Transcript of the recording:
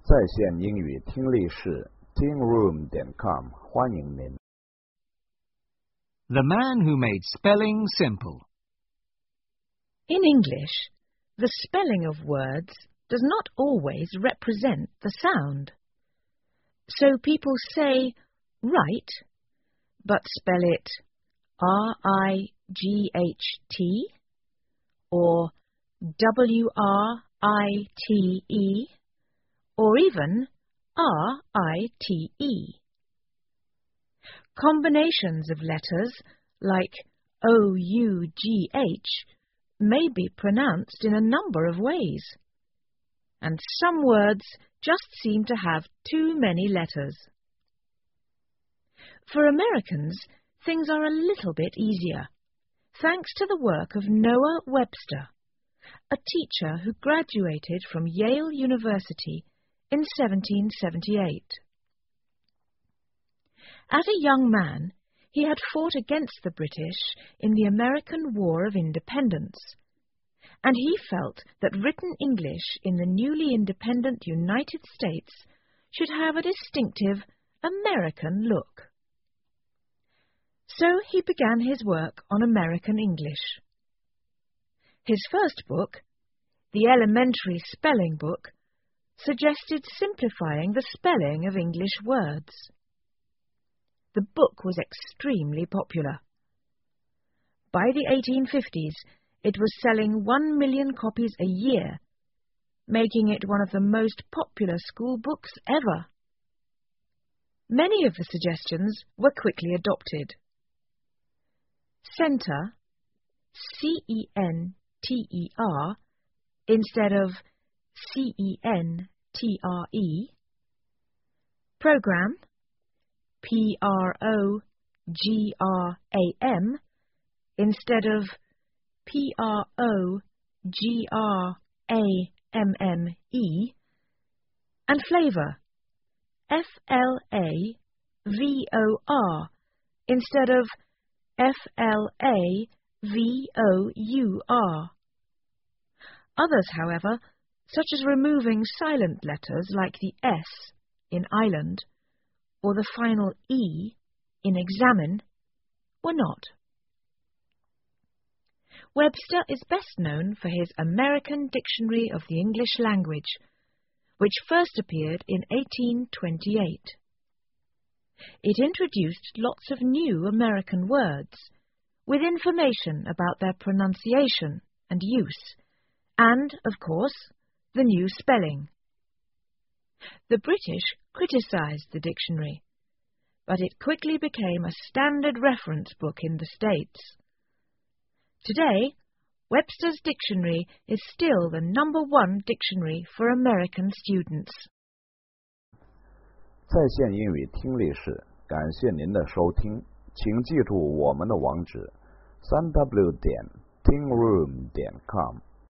在线英语听力室 tingroom.com 欢迎您。 The man who made spelling simple. In English, the spelling of words does not always represent the sound. So people say write, but spell it R-I-G-H-T or W-R-I-T-E or even R-I-T-E. Combinations of letters like O-U-G-H may be pronounced in a number of ways, and some words just seem to have too many letters. For Americans, things are a little bit easier, thanks to the work of Noah Webster, a teacher who graduated from Yale University in 1778. As a young man, he had fought against the British in the American War of Independence, and he felt that written English in the newly independent United States should have a distinctive American look. So he began his work on American English. His first book, The Elementary Spelling Book, suggested simplifying the spelling of English words. The book was extremely popular. By the 1850s, it was selling 1 million copies a year, making it one of the most popular school books ever. Many of the suggestions were quickly adopted. Center, C-E-N-T-E-R, instead of C-E-N-T-R-E. Program, P-R-O-G-R-A-M, instead of P-R-O-G-R-A-M-M-E, and flavor, F-L-A-V-O-R, instead of F-L-A-V-O-U-R. Others, however, such as removing silent letters like the S in island or the final E in examine, were not. Webster is best known for his American Dictionary of the English Language, which first appeared in 1828. It introduced lots of new American words, with information about their pronunciation and use, and, of course, the new spelling. The British criticised the dictionary, but it quickly became a standard reference book in the States. Today, Webster's Dictionary is still the #1 dictionary for American students. 在线英语听力室，感谢您的收听，请记住我们的网址：3w.tingroom.com。